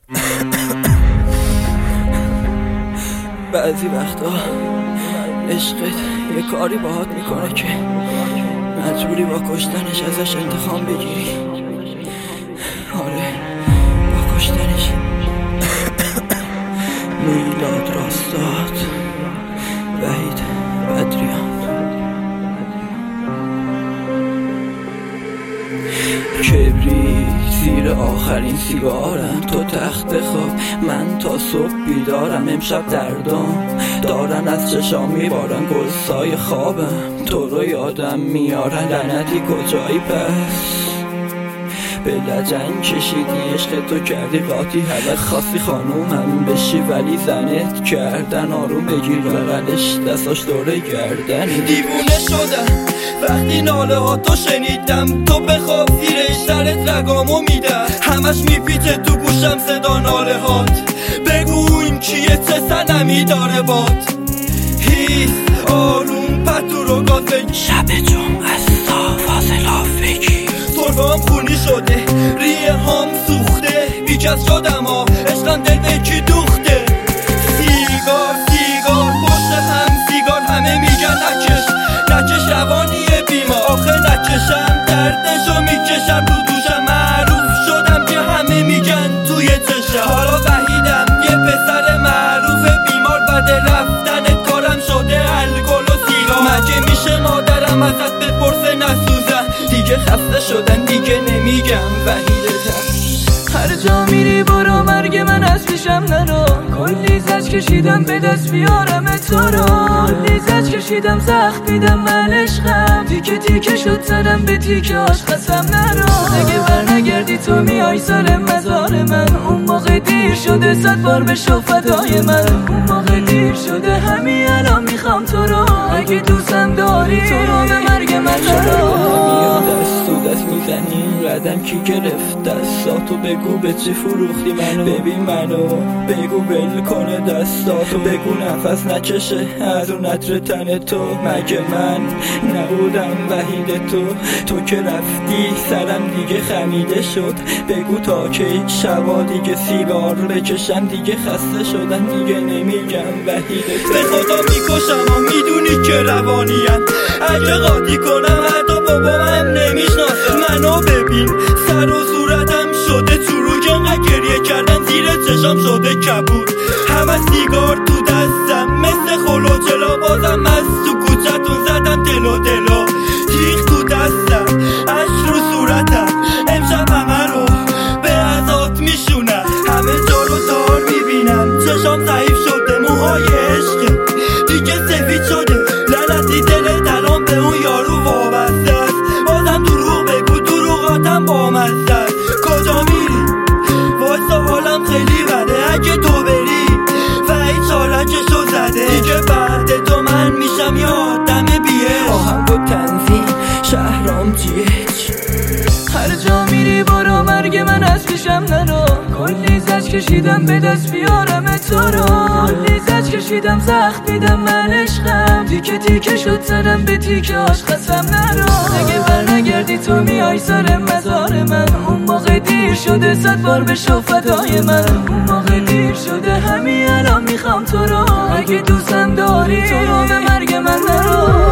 بعضی وقتا عشقت یه کاری باهات میکنه که مجبوری با کشتنش ازش انتقام بگیری. آره با کشتنش. میلاد راستاد، وحید بدریان. کبری زیر آخرین سیگارم، تو تخت خواب من تا صبح بیدارم. امشب دردام دارن از چشام میبارن، گلسای خوابم تو رو یادم میارن. لعنتی کجایی پس؟ به لجن کشیدی عشق تو کردی قاطی، حالا خواستی خانومم بشی ولی زنت کردن. آروم بگیر بغلش دستاش دوره گردنی. دیوونه شدم وقتی ناله ها تو شنیدم، تو بخواب زیرش سرت رگامو میدم. همش میپیچه تو گوشم صدا ناله هات، بگو این کیه چه سنمی داره باد. هیس آروم پتو رو گازه، شب جمعه فاصله بگی. تربام خونی شده ریه هام سوخته، بیکس شدم ها عشقم دل به کی دوخته. سیگار سیگار پشت هم سیگار، همه میگن نکش روانیه بیما. آخه نکشم دردشو میکشم رو دوشم، معروف شدم که همه میگن توی چشم. حالا وحیدم یه پسر معروف بیمار، بد رفتنت کارم شده الکل و سیگار. مگه میشه مادرم ازت بپرسه نسوزم؟ دیگه خسته شدن دیگه نمیگم وحیدتم. هر جا میری برو مرگ من از پیشم نرو. کلی زج کشیدم به دست بیارم تو رو، کلی زج کشیدم زخم دیدم من عشقم. تیکه تیکه شد سرم به تیکه هاش قسم نرو. اگه برنگردی تو میای سر مزار من، اون موقع دیر شده 100 بار بشو فدای من. اون موقع دیر شده همین الان میخوام تو رو، اگه دوستم داری تو رو به مرگ من نرو. دست تو دست میزنی قدم کی گرفت دستاتو، بگو به چی فروختی منو. ببین منو بگو بل کنه دستاتو، بگو نفس نکشه از اون عطر تن تو. مگه من نبودم وحید تو که رفتی سرم دیگه خمیده شد. بگو تا کی شبا دیگه سیگار بکشم، دیگه خسته شدن دیگه نمیگم وحید تو. به خدا میکشم و میدونی که روانیم، اگه قاطی کنم حتی بابام نمیشناسه منو. ببین سر و صورتم شده چروک، انقدر گریه کردن زیر چشام شده کبود. همه سیگار تو دستم مثل خلوچلا، بازم از تو کوچتون زدم دلو تیغ تو دستم عشق رو صورتم. امشب همه رو به ازات میشونم، همه جا رو تار میبینم. چشام ضعیف شده موهای عشق دیگه سفید شده. لعنتی دل درام به اون یارو وابسته است. بازم دروغ بگو دروغاتم بامزه است. کجا میری؟ وایسا حالم خیلی بده. اگه تو بری وحید چارکشو زده. دیگه بعد تو من میشم یه آدم بیه. آهنگ و تنظیم شهرام جیچ. هر جا میری برو مرگ من از پیشم نرو. کلی زج کشیدم به دست بیارم تو رو، کلی زج کشیدم زخم دیدم من عشقم. تیکه تیکه شد سرم به تیکه هاش قسم نرو. اگه برنگردی تو میای سر مزار من، اون موقع دیر شده 100 بار بشو فدای من. اون موقع دیر شده همین الان میخوام تو رو، اگه دوستم داری تو رو به مرگ من نرو.